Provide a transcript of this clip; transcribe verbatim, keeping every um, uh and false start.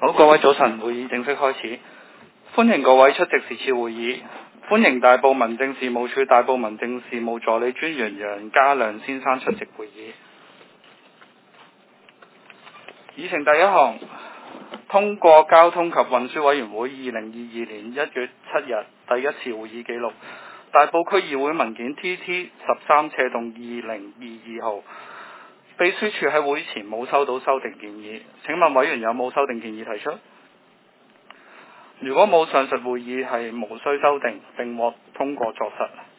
好，各位早晨，會議正式開始。歡迎各位出席是次會議。歡迎大埔民政事務處大埔民政事務助理專員楊家亮先生出席會議。議程第一項，通過交通及運輸委員會二零二二年一月七日第一次會議記錄，大埔區議會文件 T T 十三斜洞二零二二號。秘書處喺會前冇收到修訂建議，請問委員有冇修訂建議提出？如果冇，上述會議係無需修訂並獲通過作實。